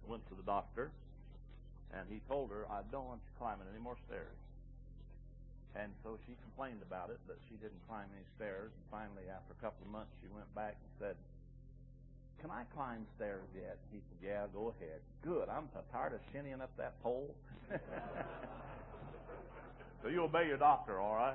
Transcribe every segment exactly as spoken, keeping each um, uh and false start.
went to the doctor, and he told her, I don't want you climbing any more stairs. And so she complained about it, but she didn't climb any stairs. And finally, after a couple of months, she went back and said, can I climb stairs yet? He said, yeah, go ahead. Good. I'm tired of shinnying up that pole. So you obey your doctor, all right?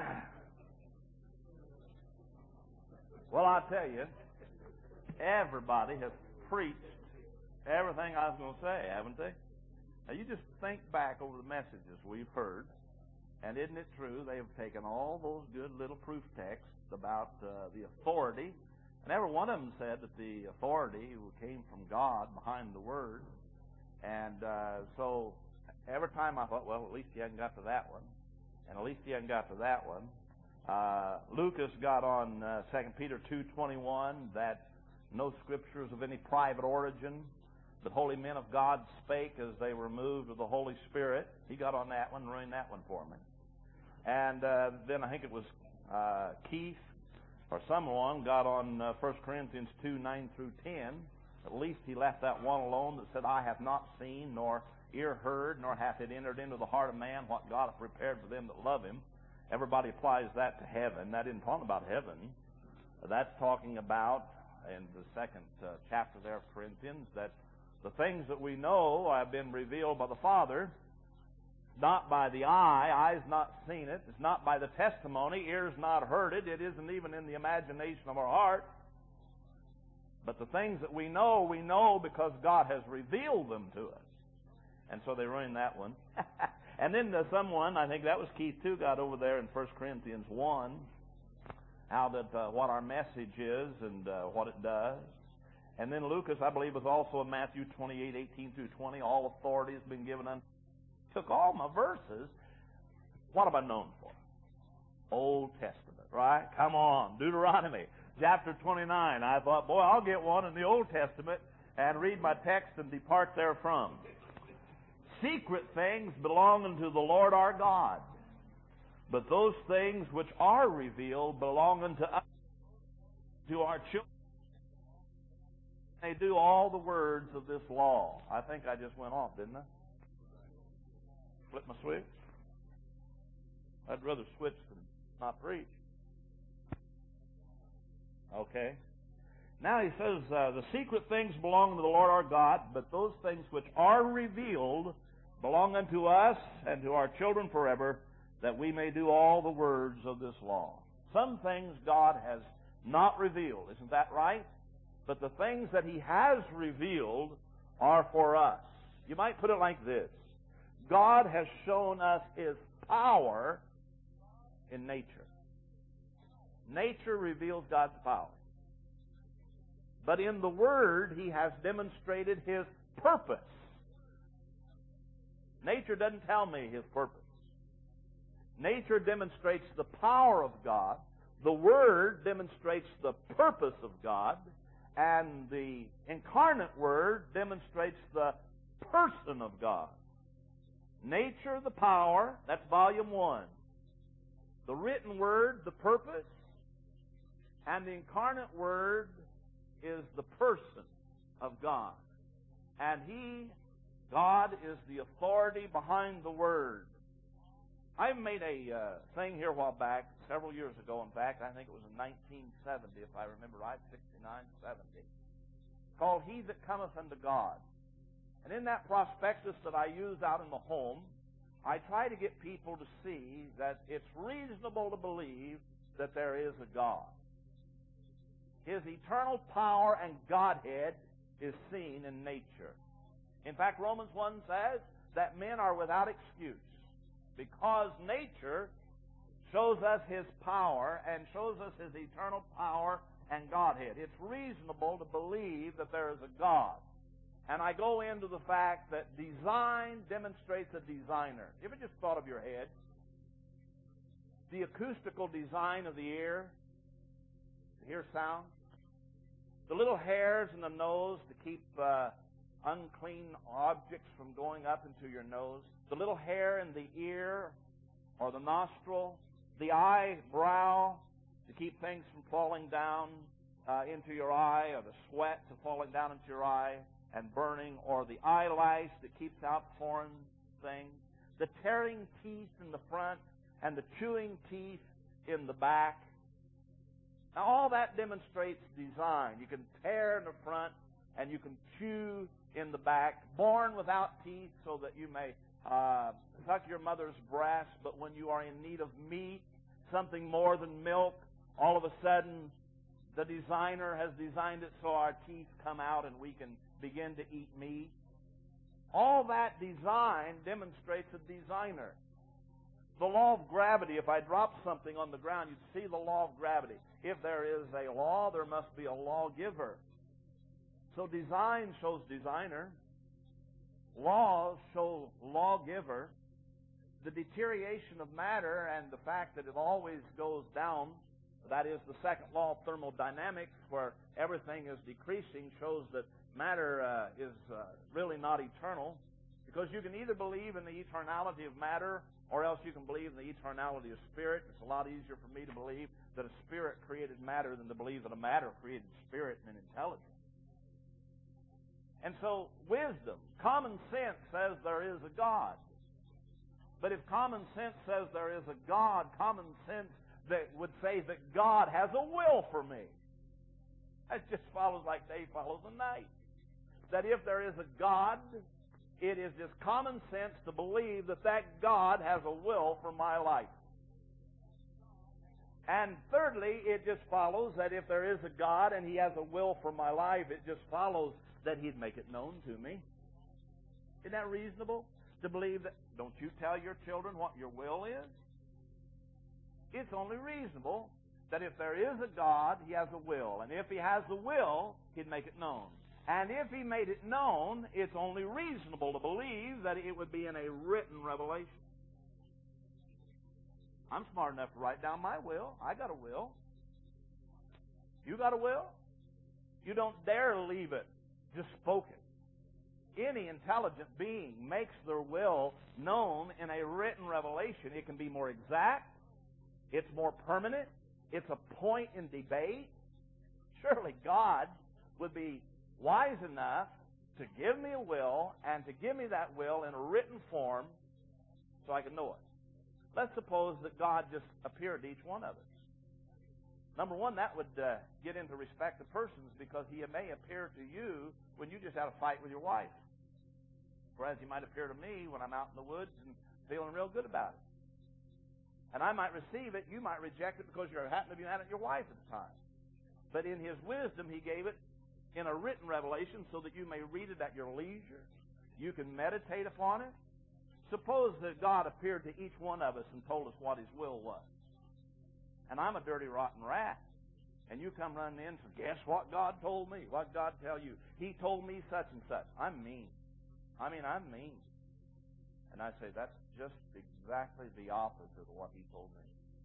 Well, I tell you, everybody has preached everything I was going to say, haven't they? Now, you just think back over the messages we've heard, and isn't it true? They have taken all those good little proof texts about uh, the authority, and every one of them said that the authority came from God behind the Word. And uh, so every time I thought, well, at least he hasn't got to that one, and at least he hasn't got to that one. Uh, Lucas got on uh, Second Peter two twenty-one, that no scriptures of any private origin, but holy men of God spake as they were moved of the Holy Spirit. He got on that one, ruined that one for me. And uh, then I think it was uh, Keith or someone got on uh, First Corinthians two nine through ten. At least he left that one alone that said, I have not seen, nor ear heard, nor hath it entered into the heart of man what God hath prepared for them that love him. Everybody applies that to heaven. That isn't talking about heaven. That's talking about, in the second uh, chapter there of Corinthians, that the things that we know have been revealed by the Father, not by the eye. Eye's not seen it. It's not by the testimony. Ear's not heard it. It isn't even in the imagination of our heart. But the things that we know, we know because God has revealed them to us. And so they ruined that one. And then uh, someone, I think that was Keith too, got over there in First Corinthians one, how that uh, what our message is and uh, what it does. And then Lucas, I believe, was also in Matthew twenty-eight, eighteen through twenty. All authority has been given unto. Took all my verses. What am I known for? Old Testament, right? Come on, Deuteronomy chapter twenty-nine. I thought, boy, I'll get one in the Old Testament and read my text and depart therefrom. Secret things belong unto the Lord our God, but those things which are revealed belong unto us, to our children. They do all the words of this law. I think I just went off, didn't I? Flip my switch? I'd rather switch than not preach. Okay. Now he says, uh, the secret things belong to the Lord our God, but those things which are revealed belong unto us and to our children forever, that we may do all the words of this law. Some things God has not revealed. Isn't that right? But the things that he has revealed are for us. You might put it like this. God has shown us his power in nature. Nature reveals God's power. But in the Word, he has demonstrated his purpose. Nature doesn't tell me his purpose. Nature demonstrates the power of God. The Word demonstrates the purpose of God. And the incarnate Word demonstrates the person of God. Nature, the power, that's volume one. The written Word, the purpose. And the incarnate Word is the person of God. And he, God, is the authority behind the Word. I made a uh, thing here a while back, several years ago, in fact, I think it was in nineteen seventy, if I remember right, sixty-nine, seventy, called He That Cometh Unto God. And in that prospectus that I use out in the home, I try to get people to see that it's reasonable to believe that there is a God. His eternal power and Godhead is seen in nature. In fact, Romans one says that men are without excuse because nature shows us his power and shows us his eternal power and Godhead. It's reasonable to believe that there is a God. And I go into the fact that design demonstrates a designer. You ever just thought of your head? The acoustical design of the ear, to hear sound. The little hairs in the nose to keep uh, unclean objects from going up into your nose. The little hair in the ear or the nostril. The eyebrow to keep things from falling down uh, into your eye, or the sweat to falling down into your eye. and burning, or the eyelash that keeps out foreign things, the tearing teeth in the front and the chewing teeth in the back. Now, all that demonstrates design. You can tear in the front and you can chew in the back, born without teeth so that you may uh, suck your mother's breast, but when you are in need of meat, something more than milk, all of a sudden the designer has designed it so our teeth come out and we can begin to eat meat. All that design demonstrates a designer. The law of gravity, if I drop something on the ground, you'd see the law of gravity. If there is a law, there must be a lawgiver. So design shows designer. Laws show lawgiver. The deterioration of matter and the fact that it always goes down, that is the second law of thermodynamics, where everything is decreasing, shows that matter uh, is uh, really not eternal. Because you can either believe in the eternality of matter, or else you can believe in the eternality of spirit. It's a lot easier for me to believe that a spirit created matter than to believe that a matter created spirit and intelligence. And so, wisdom, common sense says there is a God. But if common sense says there is a God, common sense that would say that God has a will for me. That just follows like day follows the night. That if there is a God, it is just common sense to believe that that God has a will for my life. And thirdly, it just follows that if there is a God and He has a will for my life, it just follows that He'd make it known to me. Isn't that reasonable? To believe that, don't you tell your children what your will is? It's only reasonable that if there is a God, He has a will. And if He has a will, He'd make it known. And if He made it known, it's only reasonable to believe that it would be in a written revelation. I'm smart enough to write down my will. I got a will. You got a will? You don't dare leave it just spoken. Any intelligent being makes their will known in a written revelation. It can be more exact. It's more permanent. It's a point in debate. Surely God would be wise enough to give me a will and to give me that will in a written form so I can know it. Let's suppose that God just appeared to each one of us. Number one, that would uh, get into respect of persons, because He may appear to you when you just had a fight with your wife. Whereas He might appear to me when I'm out in the woods and feeling real good about it. And I might receive it, you might reject it because you happen to be mad at your wife at the time. But in His wisdom, He gave it in a written revelation so that you may read it at your leisure. You can meditate upon it. Suppose that God appeared to each one of us and told us what His will was. And I'm a dirty, rotten rat. And you come running in and say, guess what God told me? What did God tell you? He told me such and such. I'm mean. I mean, I'm mean. And I say, that's just exactly the opposite of what He told me.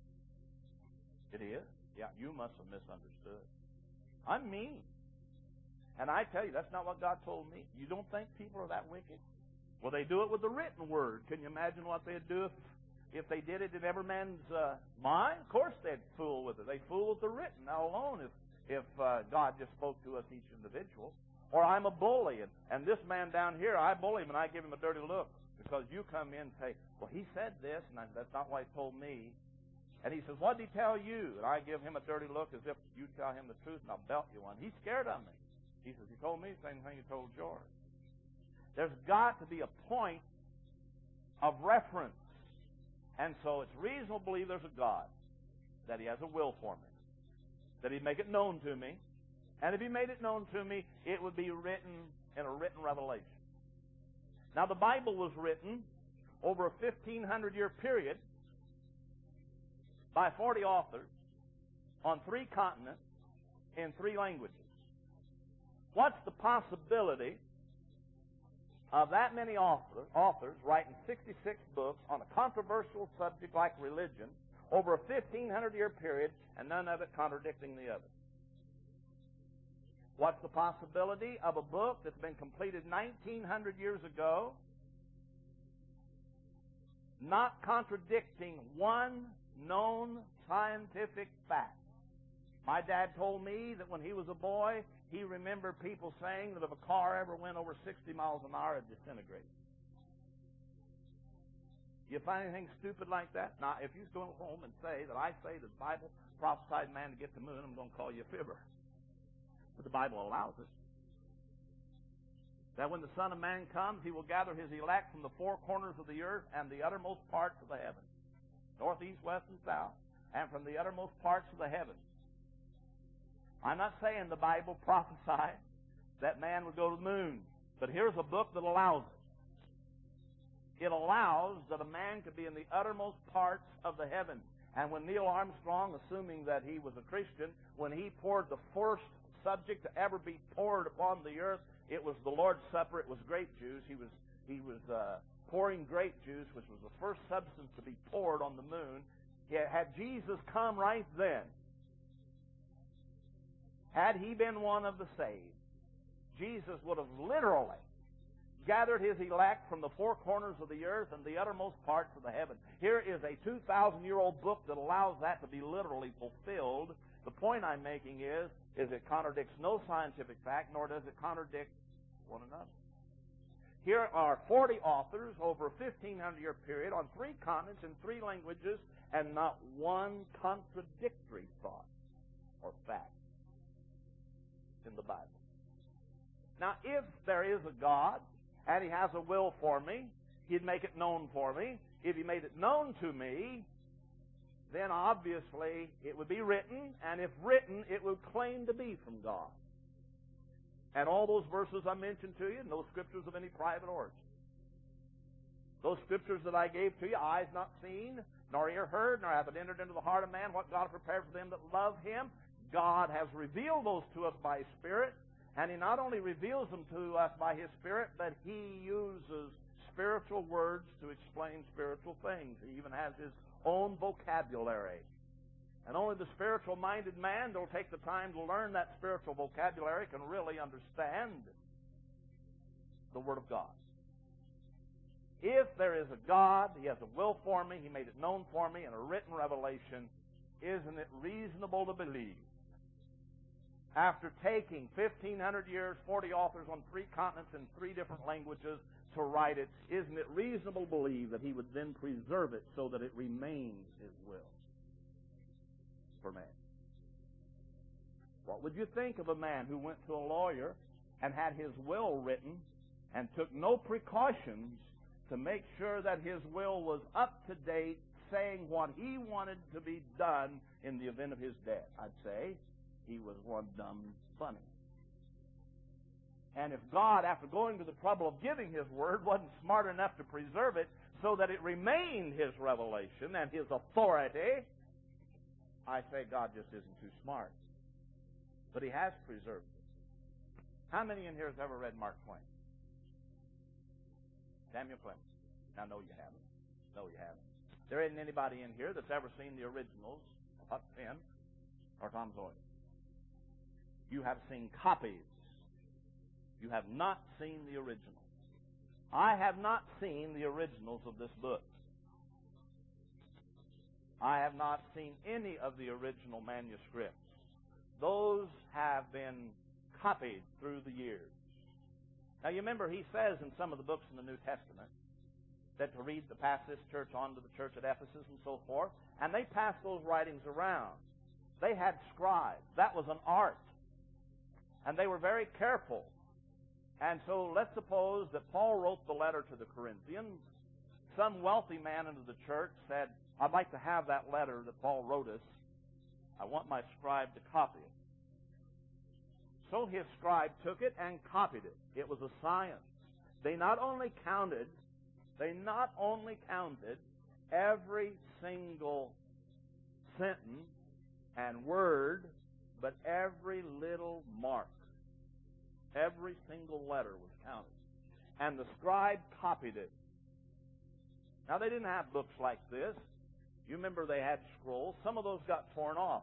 It is? Yeah, you must have misunderstood. I'm mean. And I tell you, that's not what God told me. You don't think people are that wicked? Well, they do it with the written word. Can you imagine what they'd do if, if they did it in every man's uh, mind? Of course they'd fool with it. They fool with the written. Now alone if, if uh, God just spoke to us, each individual. Or I'm a bully, and, and this man down here, I bully him and I give him a dirty look. Because you come in and say, well, he said this, and I, that's not what He told me. And he says, what did He tell you? And I give him a dirty look as if you tell him the truth, and I'll belt you one. He's scared of me. He says, He told me the same thing He told George. There's got to be a point of reference. And so it's reasonable to believe there's a God, that He has a will for me, that He'd make it known to me. And if He made it known to me, it would be written in a written revelation. Now, the Bible was written over a fifteen hundred year period by forty authors on three continents in three languages. What's the possibility of that many author, authors writing sixty-six books on a controversial subject like religion over a fifteen hundred year period and none of it contradicting the other? What's the possibility of a book that's been completed nineteen hundred years ago not contradicting one known scientific fact? My dad told me that when he was a boy, he remembered people saying that if a car ever went over sixty miles an hour, it'd disintegrate. You find anything stupid like that? Now, if you go home and say that I say that the Bible prophesied man to get to the moon, I'm going to call you a fibber. But the Bible allows it. That when the Son of Man comes, he will gather his elect from the four corners of the earth and the uttermost parts of the heavens, north, east, west, and south, and from the uttermost parts of the heavens. I'm not saying the Bible prophesied that man would go to the moon, but here's a book that allows it. It allows that a man could be in the uttermost parts of the heavens. And when Neil Armstrong, assuming that he was a Christian, when he poured the first subject to ever be poured upon the earth, it was the Lord's Supper. It was grape juice. He was he was uh, pouring grape juice, which was the first substance to be poured on the moon. Had Jesus come right then, had he been one of the saved, Jesus would have literally gathered his elect from the four corners of the earth and the uttermost parts of the heaven. Here is a two thousand year old book that allows that to be literally fulfilled. The point I'm making is, is it contradicts no scientific fact, nor does it contradict one another. Here are forty authors over a fifteen hundred year period on three continents in three languages, and not one contradictory thought or fact in the Bible. Now, if there is a God, and he has a will for me, he'd make it known for me. If he made it known to me, then obviously it would be written, and if written, it would claim to be from God. And all those verses I mentioned to you, no scriptures of any private origin. Those scriptures that I gave to you, eyes not seen, nor ear heard, nor have it entered into the heart of man, what God has prepared for them that love him. God has revealed those to us by his Spirit. And he not only reveals them to us by his Spirit, but he uses spiritual words to explain spiritual things. He even has his own vocabulary. And only the spiritual-minded man that will take the time to learn that spiritual vocabulary can really understand the Word of God. If there is a God, he has a will for me, he made it known for me in a written revelation, isn't it reasonable to believe, after taking fifteen hundred years, forty authors on three continents in three different languages to write it, isn't it reasonable to believe that he would then preserve it so that it remains his will for man? What would you think of a man who went to a lawyer and had his will written and took no precautions to make sure that his will was up to date, saying what he wanted to be done in the event of his death? I'd say he was one dumb bunny. And if God, after going to the trouble of giving his word, wasn't smart enough to preserve it so that it remained his revelation and his authority, I say God just isn't too smart. But he has preserved it. How many in here has ever read Mark Twain? Samuel Clemens. Now, no, you haven't. No, you haven't. There isn't anybody in here that's ever seen the originals of Huck Finn or Tom Sawyer. You have seen copies. You have not seen the original. I have not seen the originals of this book. I have not seen any of the original manuscripts. Those have been copied through the years. Now, you remember he says in some of the books in the New Testament that to read, to pass this church on to the church at Ephesus and so forth, and they passed those writings around. They had scribes. That was an art. And they were very careful. And so let's suppose that Paul wrote the letter to the Corinthians. Some wealthy man into the church said, I'd like to have that letter that Paul wrote us. I want my scribe to copy it. So his scribe took it and copied it. It was a science. They not only counted, they not only counted every single sentence and word, but every little mark. Every single letter was counted. And the scribe copied it. Now, they didn't have books like this. You remember they had scrolls. Some of those got torn off.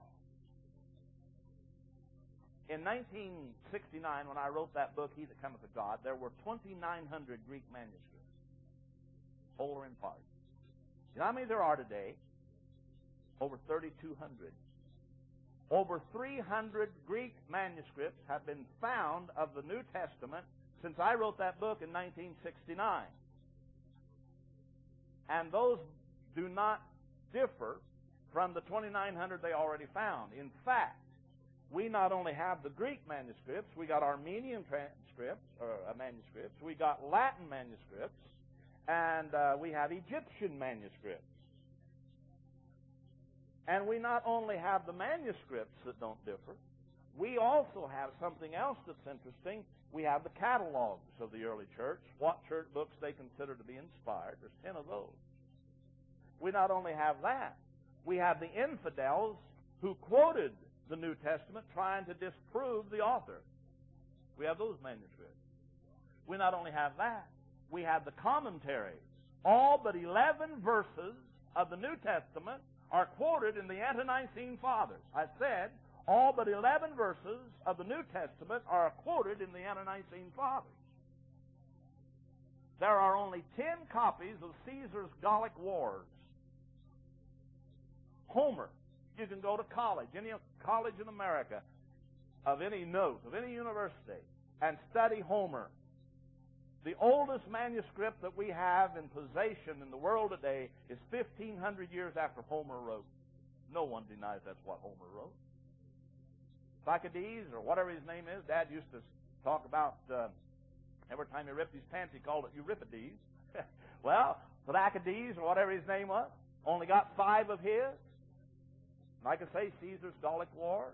In nineteen sixty-nine, when I wrote that book, He That Cometh to God, there were twenty-nine hundred Greek manuscripts, whole or in part. You know how many there are today? Over thirty-two hundred. over three hundred Greek manuscripts have been found of the New Testament since I wrote that book in nineteen sixty-nine. And those do not differ from the twenty-nine hundred they already found. In fact, we not only have the Greek manuscripts, we got Armenian transcripts, or uh, manuscripts, we got Latin manuscripts, and uh, we have Egyptian manuscripts. And we not only have the manuscripts that don't differ, we also have something else that's interesting. We have the catalogs of the early church, what church books they consider to be inspired. There's ten of those. We not only have that, we have the infidels who quoted the New Testament trying to disprove the author. We have those manuscripts. We not only have that, we have the commentaries. All but eleven verses of the New Testament are quoted in the Ante-Nicene Fathers. I said all but eleven verses of the New Testament are quoted in the Ante-Nicene Fathers. There are only ten copies of Caesar's Gallic Wars. Homer. You can go to college, any college in America, of any note, of any university, and study Homer. The oldest manuscript that we have in possession in the world today is fifteen hundred years after Homer wrote. No one denies that's what Homer wrote. Thucydides, or whatever his name is, Dad used to talk about, uh, every time he ripped his pants, he called it Euripides. Well, Thucydides, or whatever his name was, only got five of his. Like I say, Caesar's Gallic War.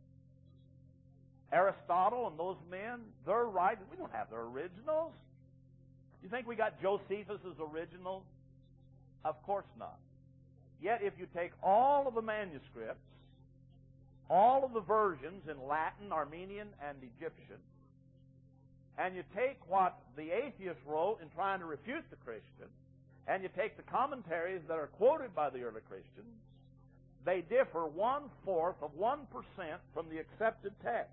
Aristotle and those men, they're right. We don't have their originals. You think we got Josephus' originals? Of course not. Yet if you take all of the manuscripts, all of the versions in Latin, Armenian, and Egyptian, and you take what the atheist wrote in trying to refute the Christian, and you take the commentaries that are quoted by the early Christians, they differ one-fourth of one percent from the accepted text.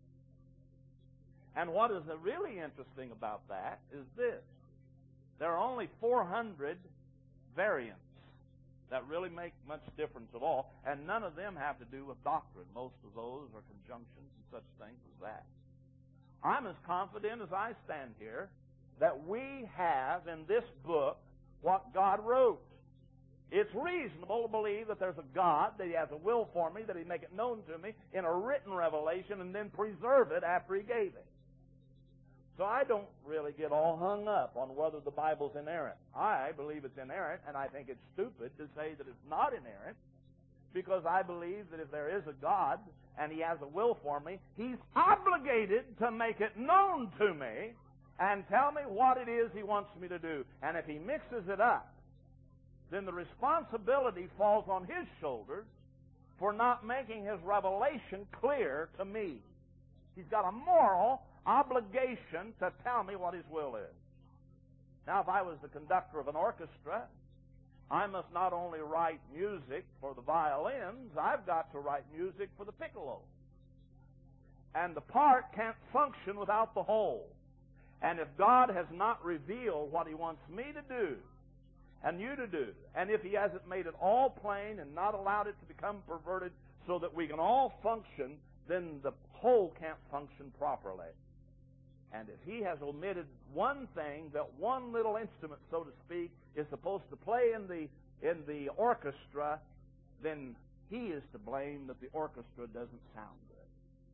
And what is really interesting about that is this. There are only four hundred variants that really make much difference at all, and none of them have to do with doctrine. Most of those are conjunctions and such things as that. I'm as confident as I stand here that we have in this book what God wrote. It's reasonable to believe that there's a God, that He has a will for me, that He make it known to me in a written revelation and then preserve it after He gave it. So I don't really get all hung up on whether the Bible's inerrant. I believe it's inerrant, and I think it's stupid to say that it's not inerrant, because I believe that if there is a God and He has a will for me, He's obligated to make it known to me and tell me what it is He wants me to do. And if He mixes it up, then the responsibility falls on His shoulders for not making His revelation clear to me. He's got a moral obligation to tell me what His will is. Now, if I was the conductor of an orchestra, I must not only write music for the violins, I've got to write music for the piccolo. And the part can't function without the whole. And if God has not revealed what He wants me to do, and you to do, and if He hasn't made it all plain and not allowed it to become perverted so that we can all function, then the whole can't function properly. And if He has omitted one thing, that one little instrument, so to speak, is supposed to play in the in the orchestra, then He is to blame that the orchestra doesn't sound good.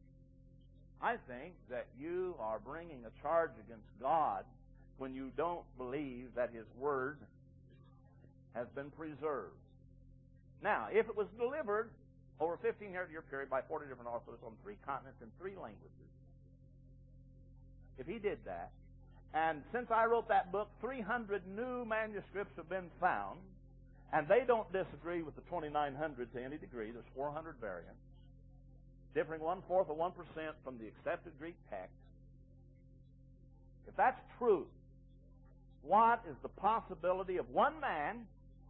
I think that you are bringing a charge against God when you don't believe that His Word has been preserved. Now, if it was delivered over a fifteen hundred year period by forty different authors on three continents in three languages, if He did that, and since I wrote that book, three hundred new manuscripts have been found, and they don't disagree with the twenty-nine hundred to any degree. There's four hundred variants, differing one-fourth of one percent from the accepted Greek text. If that's true, what is the possibility of one man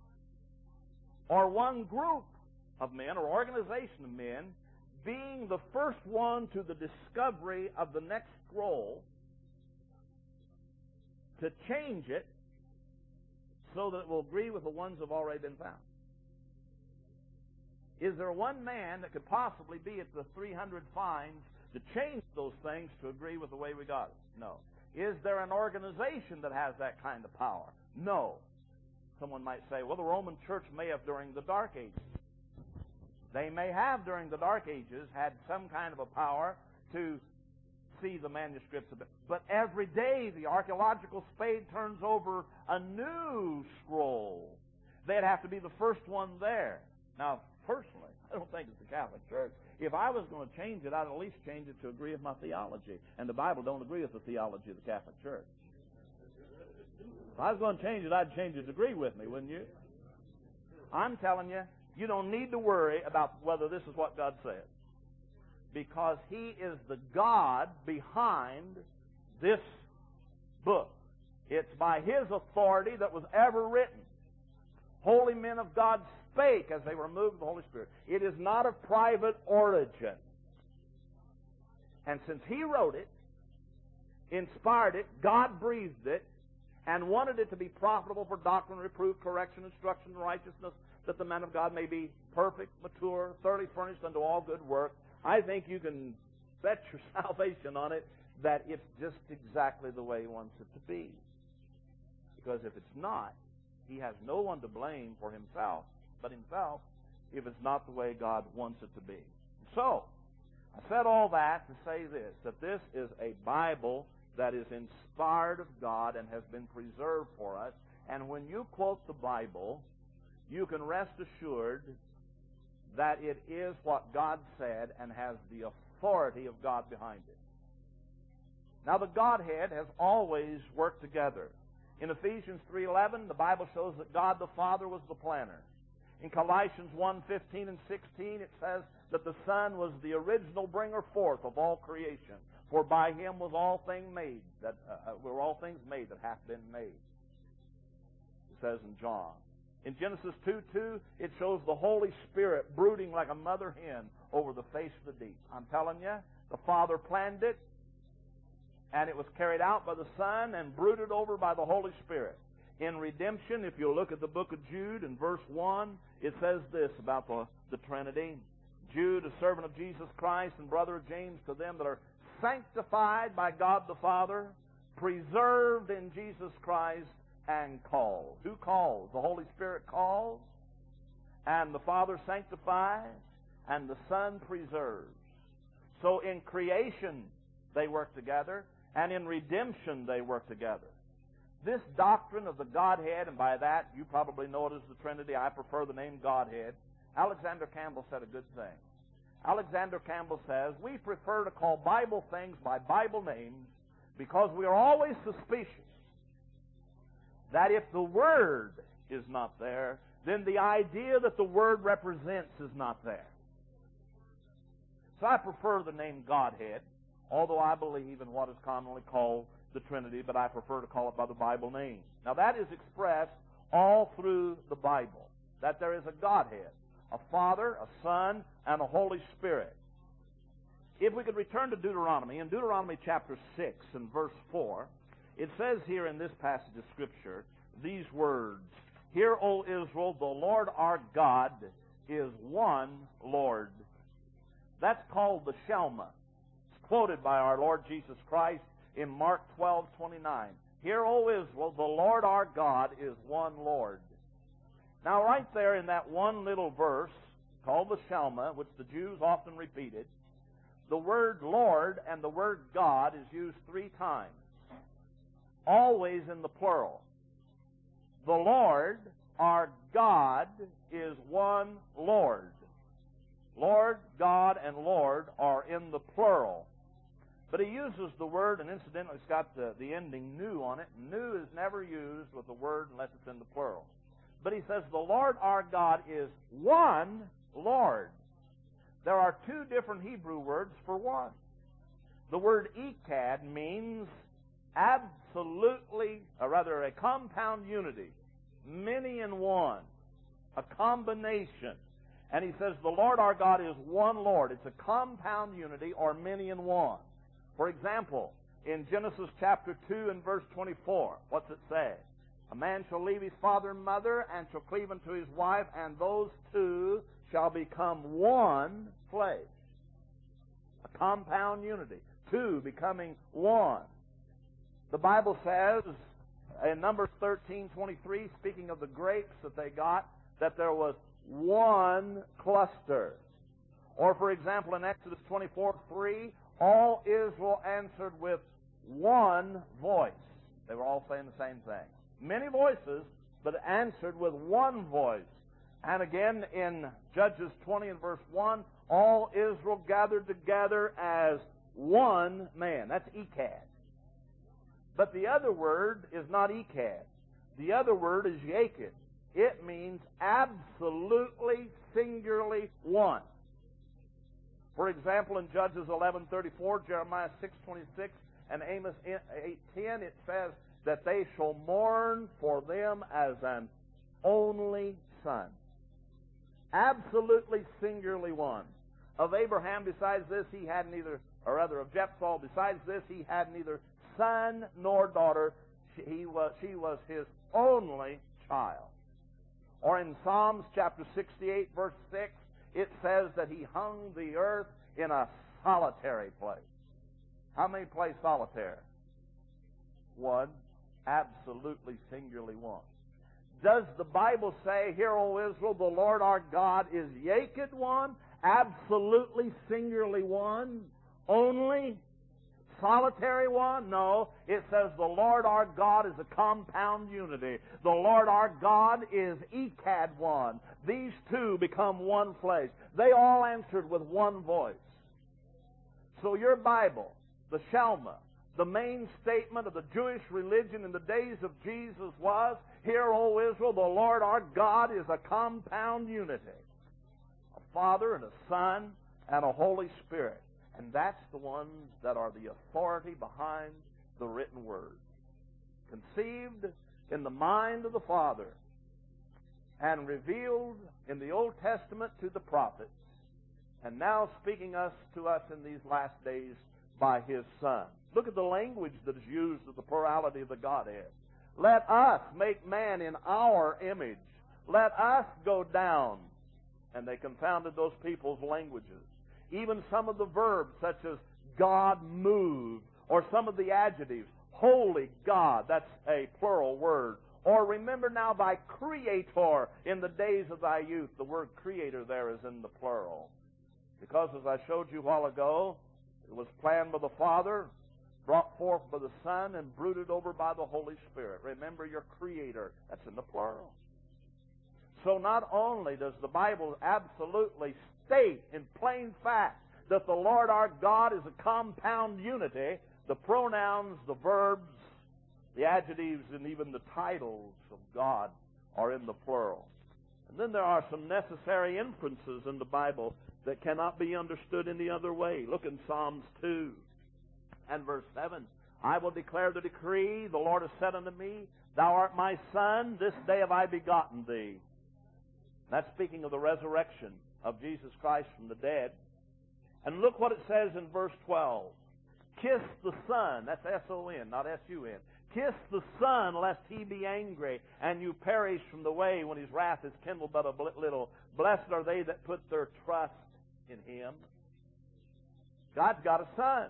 or one group of men or organization of men being the first one to the discovery of the next scroll, to change it so that it will agree with the ones that have already been found? Is there one man that could possibly be at the three hundred fines to change those things to agree with the way we got it? No. Is there an organization that has that kind of power? No. Someone might say, well, the Roman Church may have during the Dark Ages. They may have during the Dark Ages had some kind of a power to see the manuscripts of it. But every day the archaeological spade turns over a new scroll. They'd have to be the first one there. Now, personally, I don't think it's the Catholic Church. If I was going to change it, I'd at least change it to agree with my theology. And the Bible don't agree with the theology of the Catholic Church. If I was going to change it, I'd change it to agree with me, wouldn't you? I'm telling you, you don't need to worry about whether this is what God said. Because He is the God behind this book. It's by His authority that was ever written. Holy men of God spake as they were moved of the Holy Spirit. It is not of private origin. And since He wrote it, inspired it, God breathed it, and wanted it to be profitable for doctrine, reproof, correction, instruction, and righteousness, that the man of God may be perfect, mature, thoroughly furnished unto all good work, I think you can bet your salvation on it that it's just exactly the way He wants it to be. Because if it's not, He has no one to blame for Himself but Himself if it's not the way God wants it to be. So, I said all that to say this, that this is a Bible that is inspired of God and has been preserved for us. And when you quote the Bible, you can rest assured that it is what God said and has the authority of God behind it. Now, the Godhead has always worked together. In Ephesians three eleven, the Bible shows that God the Father was the planner. In Colossians one fifteen and sixteen, it says that the Son was the original bringer forth of all creation. For by Him was all things made, that uh, were all things made that hath been made. It says in John. In Genesis two two, it shows the Holy Spirit brooding like a mother hen over the face of the deep. I'm telling you, the Father planned it, and it was carried out by the Son and brooded over by the Holy Spirit. In redemption, if you look at the book of Jude in verse one, it says this about the, the Trinity. Jude, a servant of Jesus Christ and brother of James, to them that are sanctified by God the Father, preserved in Jesus Christ, and called. Who calls? The Holy Spirit calls, and the Father sanctifies, and the Son preserves. So in creation they work together, and in redemption they work together. This doctrine of the Godhead, and by that you probably know it as the Trinity, I prefer the name Godhead. Alexander Campbell said a good thing. Alexander Campbell says, we prefer to call Bible things by Bible names because we are always suspicious that if the Word is not there, then the idea that the Word represents is not there. So I prefer the name Godhead, although I believe in what is commonly called the Trinity, but I prefer to call it by the Bible name. Now that is expressed all through the Bible, that there is a Godhead, a Father, a Son, and a Holy Spirit. If we could return to Deuteronomy, in Deuteronomy chapter six and verse four, it says here in this passage of Scripture these words, Hear, O Israel, the Lord our God is one Lord. That's called the Shelma. It's quoted by our Lord Jesus Christ in Mark twelve twenty-nine. Hear, O Israel, the Lord our God is one Lord. Now right there in that one little verse called the Shelma, which the Jews often repeated, the word Lord and the word God is used three times, always in the plural. The Lord, our God, is one Lord. Lord, God, and Lord are in the plural. But he uses the word, and incidentally it's got the, the ending new on it. New is never used with the word unless it's in the plural. But he says the Lord our God is one Lord. There are two different Hebrew words for one. The word echad means absolutely, or rather a compound unity, many in one, a combination. And he says the Lord our God is one Lord. It's a compound unity or many in one. For example, in Genesis chapter two and verse twenty-four, what's it say? A man shall leave his father and mother and shall cleave unto his wife, and those two shall become one flesh. A compound unity. Two becoming one. The Bible says in Numbers thirteen twenty-three, speaking of the grapes that they got, that there was one cluster. Or, for example, in Exodus twenty-four three, all Israel answered with one voice. They were all saying the same thing. Many voices, but answered with one voice. And again in Judges twenty and verse one, all Israel gathered together as one man. That's Echad. But the other word is not Echad. The other word is Yakid. It means absolutely, singularly one. For example, in Judges eleven thirty-four, Jeremiah six twenty-six, and Amos eight ten, it says that they shall mourn for them as an only son. Absolutely, singularly one. Of Abraham, besides this, he had neither, or rather of Jephthah, besides this, he had neither son nor daughter. He was, she was his only child. Or in Psalms chapter sixty-eight, verse six, it says that he hung the earth in a solitary place. How many play solitaire? One. Absolutely, singularly one. Does the Bible say, "Hear, O Israel, the Lord our God is Yakid one, absolutely, singularly one, only, solitary one"? No. It says the Lord our God is a compound unity. The Lord our God is Echad one. These two become one flesh. They all answered with one voice. So your Bible, the Shalma, the main statement of the Jewish religion in the days of Jesus was, "Hear, O Israel, the Lord our God is a compound unity. A Father and a Son and a Holy Spirit." And that's the ones that are the authority behind the written Word. Conceived in the mind of the Father and revealed in the Old Testament to the prophets, and now speaking us to us in these last days by His Son. Look at the language that is used of the plurality of the Godhead. Let us make man in our image. Let us go down. And they confounded those people's languages. Even some of the verbs, such as God moved, or some of the adjectives, holy God, that's a plural word. Or remember now thy Creator in the days of thy youth. The word creator there is in the plural. Because as I showed you a while ago, it was planned by the Father, brought forth by the Son, and brooded over by the Holy Spirit. Remember your Creator. That's in the plural. So not only does the Bible absolutely state in plain fact that the Lord our God is a compound unity, the pronouns, the verbs, the adjectives, and even the titles of God are in the plural. And then there are some necessary inferences in the Bible that cannot be understood any other way. Look in Psalms two and verse seven. I will declare the decree, the Lord has said unto me, Thou art my Son, this day have I begotten thee. That's speaking of the resurrection of Jesus Christ from the dead. And look what it says in verse twelve. Kiss the Son, that's S O N, not S U N. Kiss the Son, lest he be angry, and you perish from the way when his wrath is kindled but a little. Blessed are they that put their trust in him. God's got a Son.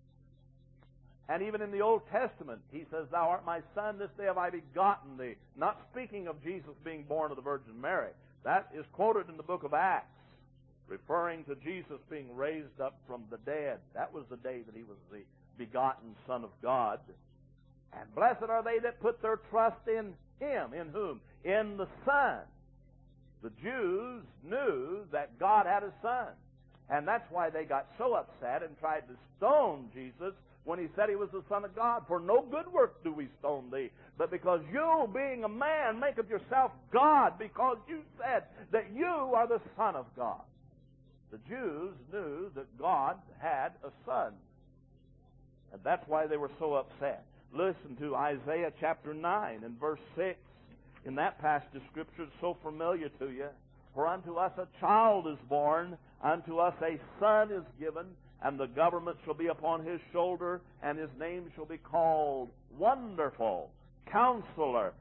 And even in the Old Testament, he says, Thou art my Son, this day have I begotten thee. Not speaking of Jesus being born of the Virgin Mary. That is quoted in the book of Acts, referring to Jesus being raised up from the dead. That was the day that he was the begotten Son of God. And blessed are they that put their trust in him. In whom? In the Son. The Jews knew that God had a Son. And that's why they got so upset and tried to stone Jesus when he said he was the Son of God. For no good work do we stone thee, but because you, being a man, maketh yourself God, because you said that you are the Son of God. The Jews knew that God had a Son. And that's why they were so upset. Listen to Isaiah chapter nine and verse six. In that passage of Scripture, it's so familiar to you. For unto us a child is born, unto us a son is given, and the government shall be upon his shoulder, and his name shall be called Wonderful, Counselor, the Mighty God, the Everlasting Father, the Prince of Peace.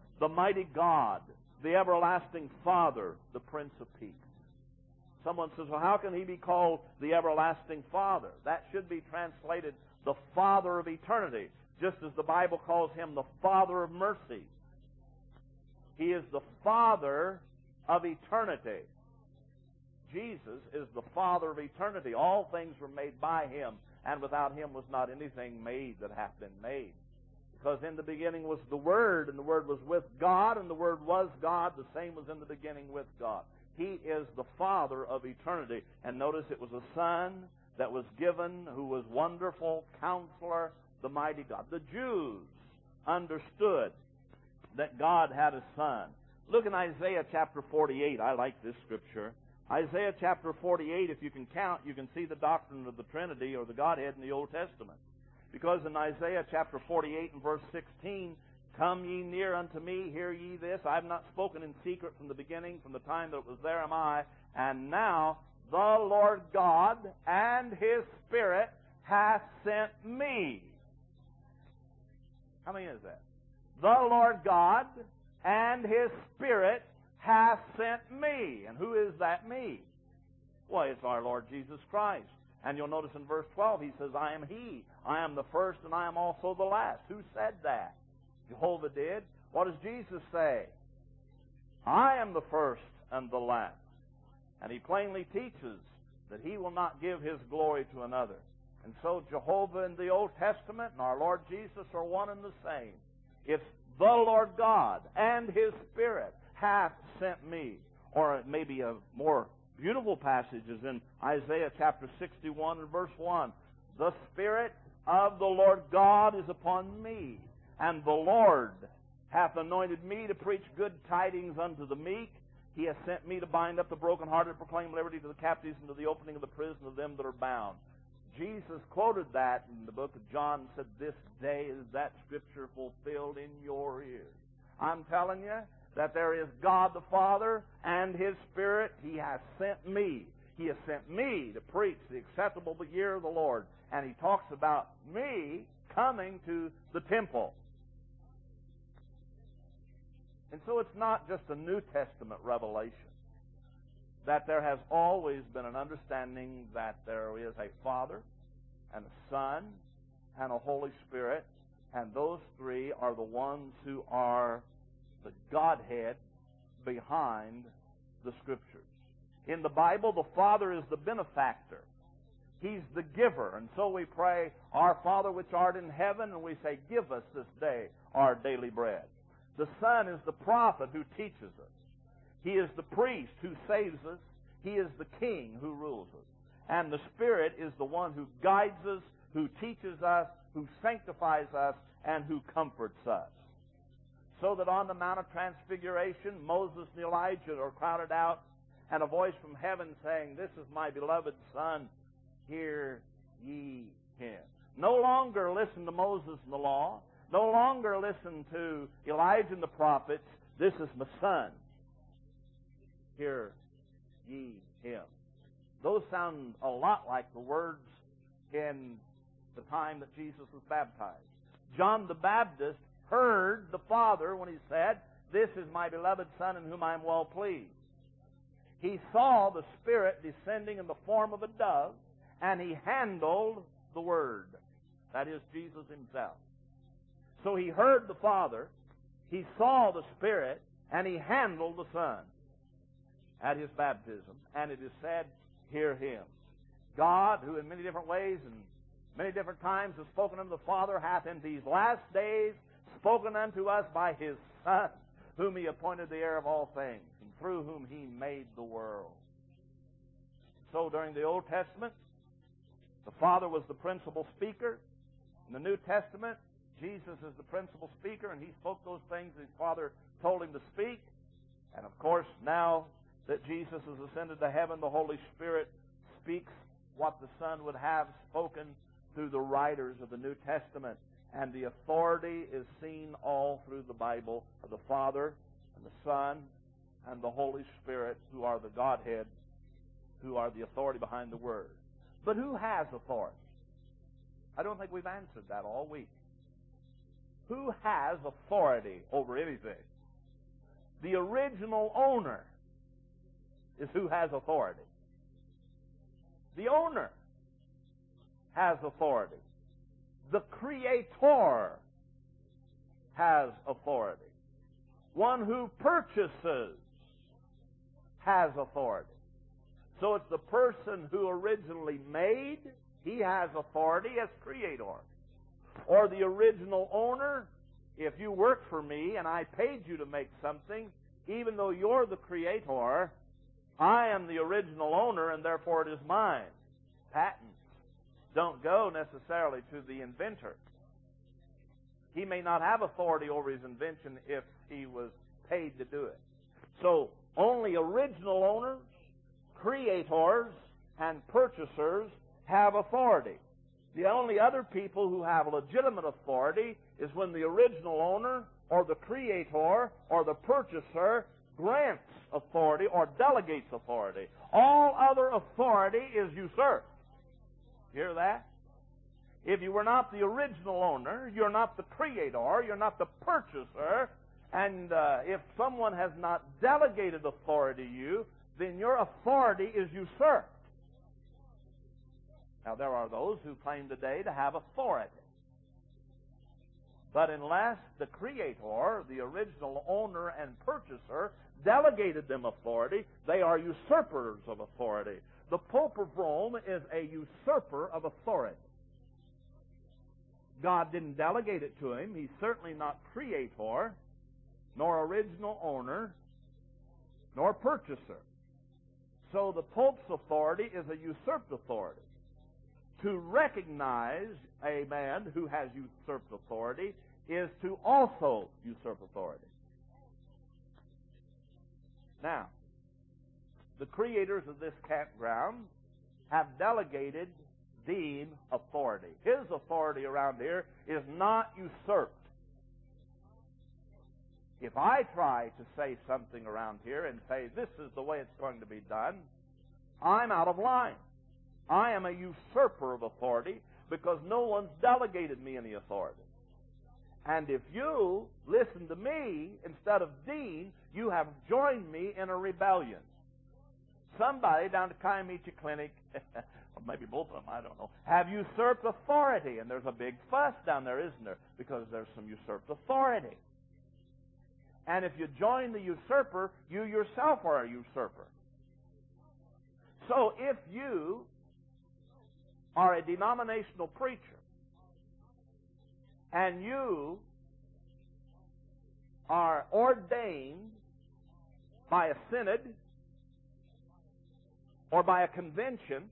Someone says, well, how can he be called the everlasting Father? That should be translated the Father of eternity, just as the Bible calls him the Father of mercy. He is the Father of eternity. Jesus is the Father of eternity. All things were made by him, and without him was not anything made that hath been made. Because in the beginning was the Word, and the Word was with God, and the Word was God. The same was in the beginning with God. He is the Father of eternity. And notice it was a Son that was given who was Wonderful Counselor, the Mighty God. The Jews understood that God had a Son. Look in Isaiah chapter forty-eight. I like this scripture. Isaiah chapter forty-eight, if you can count, you can see the doctrine of the Trinity or the Godhead in the Old Testament. Because in Isaiah chapter forty-eight and verse sixteen, come ye near unto me, hear ye this. I have not spoken in secret from the beginning, from the time that it was there am I. And now the Lord God and his Spirit hath sent me. How many is that? The Lord God and his Spirit hath sent me. And who is that me? Well, it's our Lord Jesus Christ. And you'll notice in verse twelve, he says, I am he. I am the first and I am also the last. Who said that? Jehovah did. What does Jesus say? I am the first and the last. And he plainly teaches that he will not give his glory to another. And so Jehovah in the Old Testament and our Lord Jesus are one and the same. It's the Lord God and his Spirit hath sent me. Or it may be a more beautiful passage is in Isaiah chapter sixty-one and verse one. The Spirit of the Lord God is upon me, and the Lord hath anointed me to preach good tidings unto the meek. He hath sent me to bind up the brokenhearted, proclaim liberty to the captives, and to the opening of the prison of them that are bound. Jesus quoted that in the book of John and said, this day is that scripture fulfilled in your ears. I'm telling you that there is God the Father and his Spirit. He has sent me. He has sent me to preach the acceptable year of the Lord. And he talks about me coming to the temple. And so it's not just a New Testament revelation. That there has always been an understanding that there is a Father and a Son and a Holy Spirit. And those three are the ones who are the Godhead behind the Scriptures. In the Bible, the Father is the benefactor. He's the giver. And so we pray, Our Father which art in heaven, and we say, give us this day our daily bread. The Son is the prophet who teaches us. He is the priest who saves us. He is the king who rules us. And the Spirit is the one who guides us, who teaches us, who sanctifies us, and who comforts us. So that on the Mount of Transfiguration, Moses and Elijah are crowded out, and a voice from heaven saying, this is my beloved Son, hear ye him. No longer listen to Moses and the law. No longer listen to Elijah and the prophets. This is my Son. Hear ye him. Those sound a lot like the words in the time that Jesus was baptized. John the Baptist heard the Father when he said, this is my beloved Son in whom I am well pleased. He saw the Spirit descending in the form of a dove, and he handled the Word. That is Jesus himself. So he heard the Father, he saw the Spirit, and he handled the Son at his baptism. And it is said, hear him. God, who in many different ways and many different times has spoken unto the Father, hath in these last days spoken unto us by his Son, whom he appointed the heir of all things, and through whom he made the world. So during the Old Testament, the Father was the principal speaker. In the New Testament, Jesus is the principal speaker, and he spoke those things his Father told him to speak. And of course, now that Jesus has ascended to heaven, the Holy Spirit speaks what the Son would have spoken through the writers of the New Testament. And the authority is seen all through the Bible of the Father and the Son and the Holy Spirit, who are the Godhead, who are the authority behind the Word. But who has authority? I don't think we've answered that all week. Who has authority over anything? The original owner is who has authority. The owner has authority. The Creator has authority. One who purchases has authority. So it's the person who originally made, he has authority as Creator. Or the original owner, if you work for me and I paid you to make something, even though you're the Creator, I am the original owner and therefore it is mine. Patents don't go necessarily to the inventor. He may not have authority over his invention if he was paid to do it. So only original owners, creators, and purchasers have authority. The only other people who have legitimate authority is when the original owner or the creator or the purchaser grants authority or delegates authority. All other authority is usurped. You hear that? If you were not the original owner, you're not the creator, you're not the purchaser, and uh, if someone has not delegated authority to you, then your authority is usurped. Now, there are those who claim today to have authority. But unless the Creator, the original owner and purchaser, delegated them authority, they are usurpers of authority. The Pope of Rome is a usurper of authority. God didn't delegate it to him. He's certainly not Creator, nor original owner, nor purchaser. So the Pope's authority is a usurped authority. To recognize a man who has usurped authority is to also usurp authority. Now, the creators of this campground have delegated Dean authority. His authority around here is not usurped. If I try to say something around here and say, this is the way it's going to be done, I'm out of line. I am a usurper of authority because no one's delegated me any authority. And if you listen to me instead of Dean, you have joined me in a rebellion. Somebody down at Kiamichi Clinic, or maybe both of them, I don't know, have usurped authority. And there's a big fuss down there, isn't there? Because there's some usurped authority. And if you join the usurper, you yourself are a usurper. So if you are a denominational preacher and you are ordained by a synod or by a convention,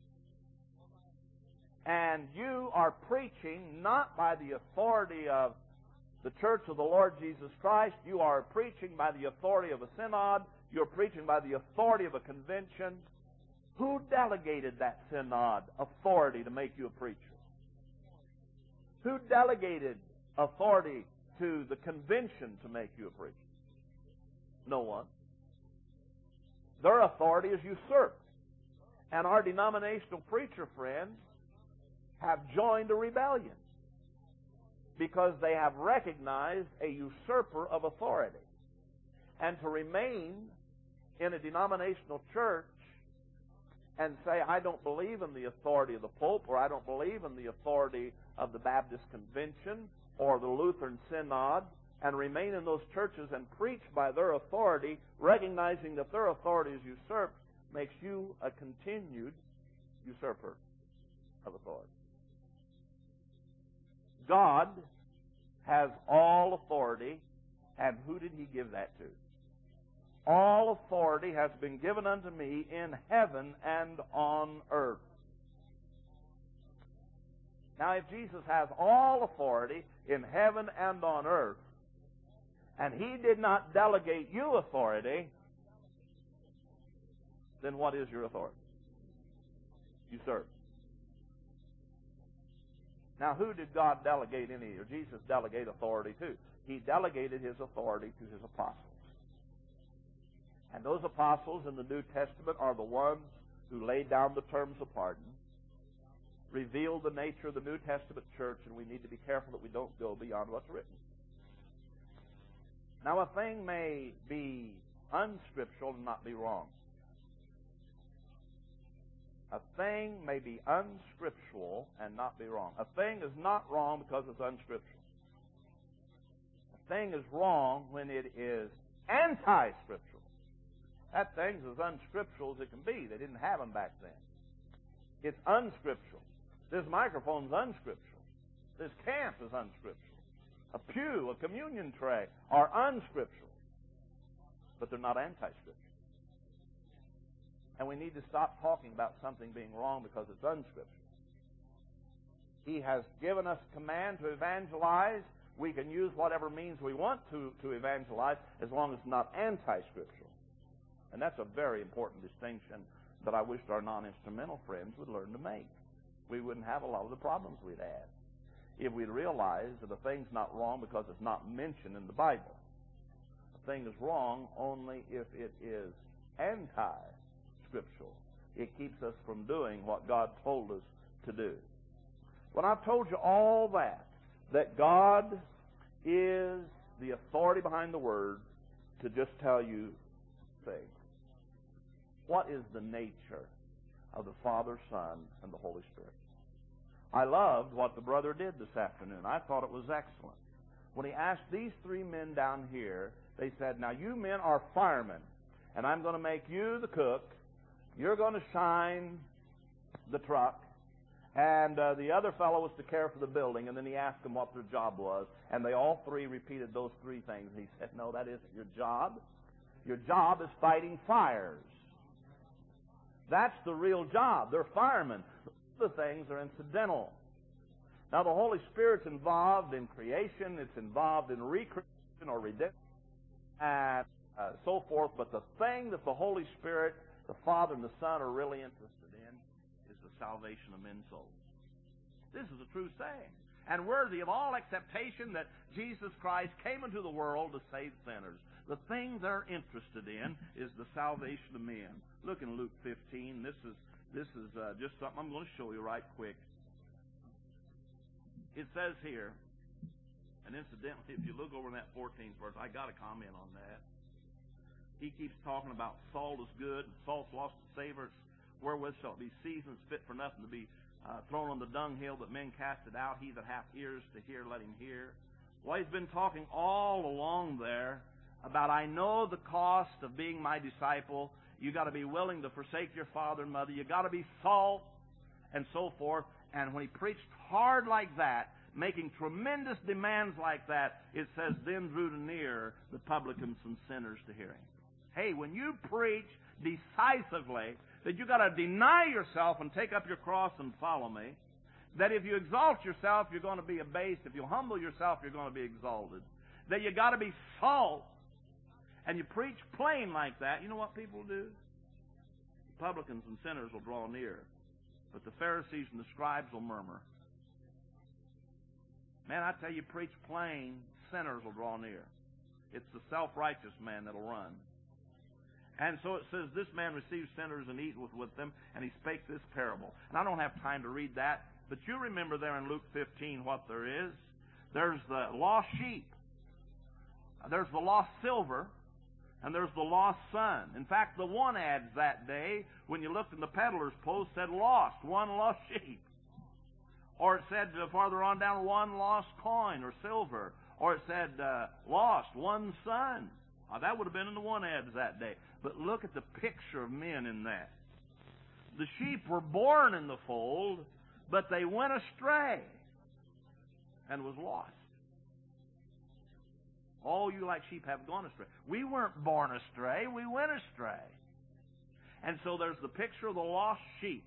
and you are preaching not by the authority of the Church of the Lord Jesus Christ, you are preaching by the authority of a synod, you're preaching by the authority of a convention, who delegated that synod authority to make you a preacher? Who delegated authority to the convention to make you a preacher? No one. Their authority is usurped. And our denominational preacher friends have joined a rebellion because they have recognized a usurper of authority. And to remain in a denominational church and say, I don't believe in the authority of the Pope, or I don't believe in the authority of the Baptist Convention or the Lutheran Synod, and remain in those churches and preach by their authority, recognizing that their authority is usurped, makes you a continued usurper of authority. God has all authority, and who did He give that to? All authority has been given unto me in heaven and on earth. Now, if Jesus has all authority in heaven and on earth, and He did not delegate you authority, then what is your authority? Usurped. Now, who did God delegate any, or Jesus delegate authority to? He delegated His authority to His apostles. And those apostles in the New Testament are the ones who laid down the terms of pardon, revealed the nature of the New Testament church, and we need to be careful that we don't go beyond what's written. Now, a thing may be unscriptural and not be wrong. A thing may be unscriptural and not be wrong. A thing is not wrong because it's unscriptural. A thing is wrong when it is anti-scriptural. That thing's as unscriptural as it can be. They didn't have them back then. It's unscriptural. This microphone's unscriptural. This camp is unscriptural. A pew, a communion tray are unscriptural. But they're not anti-scriptural. And we need to stop talking about something being wrong because it's unscriptural. He has given us command to evangelize. We can use whatever means we want to, to evangelize as long as it's not anti-scriptural. And that's a very important distinction that I wish our non-instrumental friends would learn to make. We wouldn't have a lot of the problems we'd have if we'd realize that a thing's not wrong because it's not mentioned in the Bible. A thing is wrong only if it is anti-scriptural. It keeps us from doing what God told us to do. When I've told you all that, that God is the authority behind the Word, to just tell you things. What is the nature of the Father, Son, and the Holy Spirit? I loved what the brother did this afternoon. I thought it was excellent. When he asked these three men down here, they said, now you men are firemen, and I'm going to make you the cook. You're going to shine the truck, and uh, the other fellow was to care for the building. And then he asked them what their job was, and they all three repeated those three things. He said, no, that isn't your job. Your job is fighting fires. That's the real job. They're firemen. The things are incidental. Now, the Holy Spirit's involved in creation. It's involved in recreation or redemption and uh, so forth. But the thing that the Holy Spirit, the Father, and the Son are really interested in is the salvation of men's souls. This is a true saying, and worthy of all acceptation that Jesus Christ came into the world to save sinners. The thing they're interested in is the salvation of men. Look in Luke fifteen. This is this is uh, just something I'm going to show you right quick. It says here, and incidentally, if you look over in that fourteenth verse, I got a comment on that. He keeps talking about salt is good, and salt's lost its savor. Wherewith shall it be seasoned, fit for nothing, to be uh, thrown on the dunghill, but men cast it out. He that hath ears to hear, let him hear. Well, he's been talking all along there about, I know the cost of being my disciple. You got to be willing to forsake your father and mother. You got to be salt, and so forth. And when he preached hard like that, making tremendous demands like that, it says, then drew near the publicans and sinners to hear him. Hey, when you preach decisively that you got to deny yourself and take up your cross and follow me, that if you exalt yourself, you're going to be abased. If you humble yourself, you're going to be exalted. That you got to be salt, and you preach plain like that, you know what people do? Publicans and sinners will draw near, but the Pharisees and the scribes will murmur. Man, I tell you, preach plain, sinners will draw near. It's the self-righteous man that'll run. And so it says, this man received sinners and eat with, with them, and he spake this parable. And I don't have time to read that, but you remember there in Luke fifteen what there is. There's the lost sheep. There's the lost silver. And there's the lost son. In fact, the one ads that day, when you looked in the peddler's post, said lost, one lost sheep. Or it said uh, farther on down, one lost coin or silver. Or it said uh, lost, one son. Now, that would have been in the one ads that day. But look at the picture of men in that. The sheep were born in the fold, but they went astray and was lost. All you like sheep have gone astray. We weren't born astray. We went astray. And so there's the picture of the lost sheep.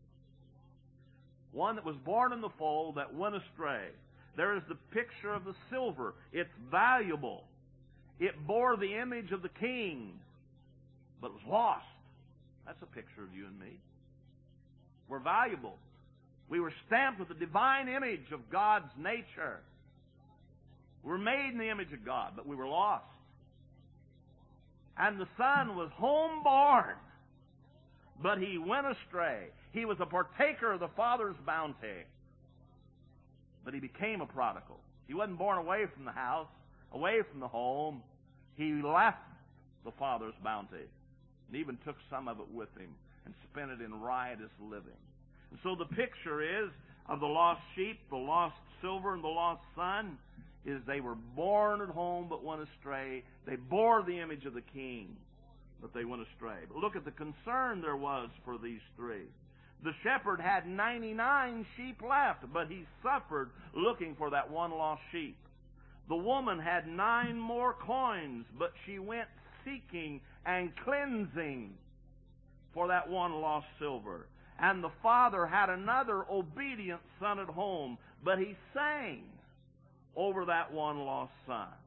One that was born in the fold that went astray. There is the picture of the silver. It's valuable. It bore the image of the king, but was lost. That's a picture of you and me. We're valuable. We were stamped with the divine image of God's nature. We were made in the image of God, but we were lost. And the son was homeborn, but he went astray. He was a partaker of the Father's bounty, but he became a prodigal. He wasn't born away from the house, away from the home. He left the Father's bounty and even took some of it with him and spent it in riotous living. And so the picture is of the lost sheep, the lost silver, and the lost son, is they were born at home but went astray. They bore the image of the king, but they went astray. But look at the concern there was for these three. The shepherd had ninety-nine sheep left, but he suffered looking for that one lost sheep. The woman had nine more coins, but she went seeking and cleansing for that one lost silver. And the father had another obedient son at home, but he sang over that one lost son.